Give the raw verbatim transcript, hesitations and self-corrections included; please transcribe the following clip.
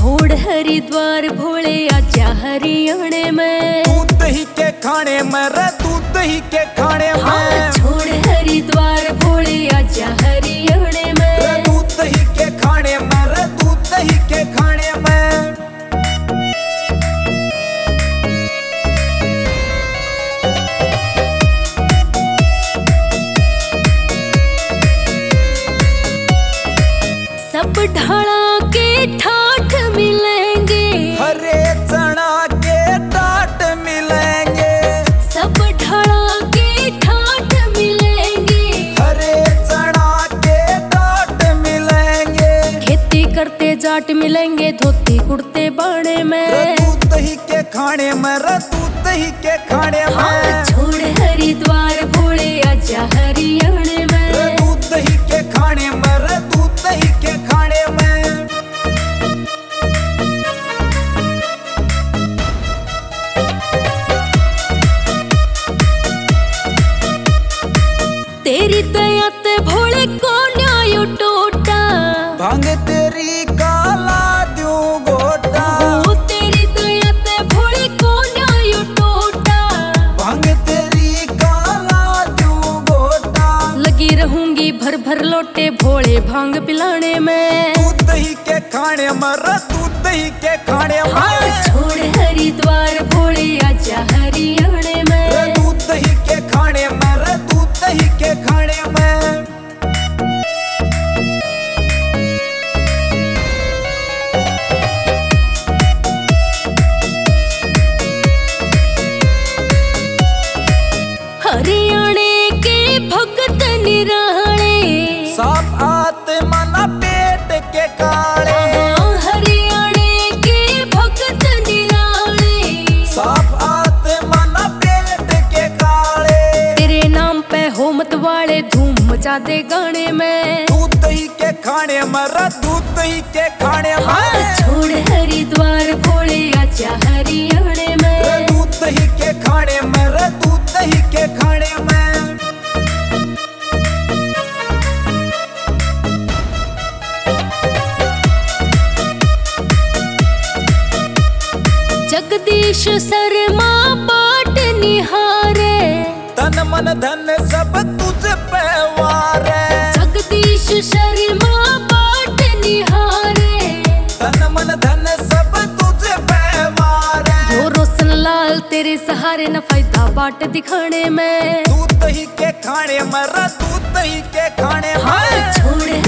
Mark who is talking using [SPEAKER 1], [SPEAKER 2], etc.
[SPEAKER 1] छोड़ हरिद्वार भोले आजा हरियाणे में।
[SPEAKER 2] दूध दही के खाने में रे दूध दही के खाने में।
[SPEAKER 1] हाँ, छोड़ हरिद्वार भोले आजा हरियाणे में।
[SPEAKER 2] रे दूध दही के खाने में रे दूध दही के खाने में।
[SPEAKER 1] सब ढाला के ठाठ मिलेंगे,
[SPEAKER 2] हरे चना के टाट मिलेंगे।
[SPEAKER 1] सब ढाला के ठाठ मिलेंगे,
[SPEAKER 2] हरे चना के टाट मिलेंगे।
[SPEAKER 1] खेती करते जाट मिलेंगे, धोती कुर्ते बाणे में।
[SPEAKER 2] रे दूध दही के खाने में रे दूध दही के खाने में।
[SPEAKER 1] हाँ, छोड़ हरिद्वार भोले आजा हरियाणे में।
[SPEAKER 2] रे दूध दही के खाने में रे दूध दही के खाने में।
[SPEAKER 1] तेरी दया ते भोले को न्यायो टोटा,
[SPEAKER 2] भांग तेरी काला दूं गोटा।
[SPEAKER 1] ओ तेरी दया ते भोले को न्यायो टोटा।
[SPEAKER 2] भांग तेरी काला दूं गोटा।
[SPEAKER 1] लगी रहूंगी भर भर लोटे भोले भांग पिलाने में।
[SPEAKER 2] दूध दही के खाने में रे दूध दही के खाने में।
[SPEAKER 1] हाँ, छोड़ हरिद्वार भोले आजा हरियाणे में।
[SPEAKER 2] रे दूध दही के खाने में रे दूध दही के खाने में।
[SPEAKER 1] हरियाणे के भगत निराले,
[SPEAKER 2] साफ आत्मा ना पेट के काले।
[SPEAKER 1] हाँ, हरियाणे के भगत निराले।
[SPEAKER 2] साफ आत्मा ना पेट के काले।
[SPEAKER 1] तेरे नाम पे हो मत वाले धूम मचा दे गाने में।
[SPEAKER 2] दूध दही के खाने में रे दूध दही के खाने में।
[SPEAKER 1] हाँ, छोड़ हरिद्वार भोले आजा हरियाणे
[SPEAKER 2] रे
[SPEAKER 1] में।
[SPEAKER 2] दूध दही के खाने में रे दूध दही के खाने में।
[SPEAKER 1] जगदीश शर्मा बाट निहारे,
[SPEAKER 2] तन मन धन सब तुझ पे वारे।
[SPEAKER 1] जगदीश शर्मा बाट निहारे।
[SPEAKER 2] तन मन धन सब तुझ पे वारे।
[SPEAKER 1] यो रोशन लाल तेरे सहारे न फायदा बाट दिखाने में।
[SPEAKER 2] दूध दही के खाने में रे दूध दही के खाने में।
[SPEAKER 1] हाँ, छोड़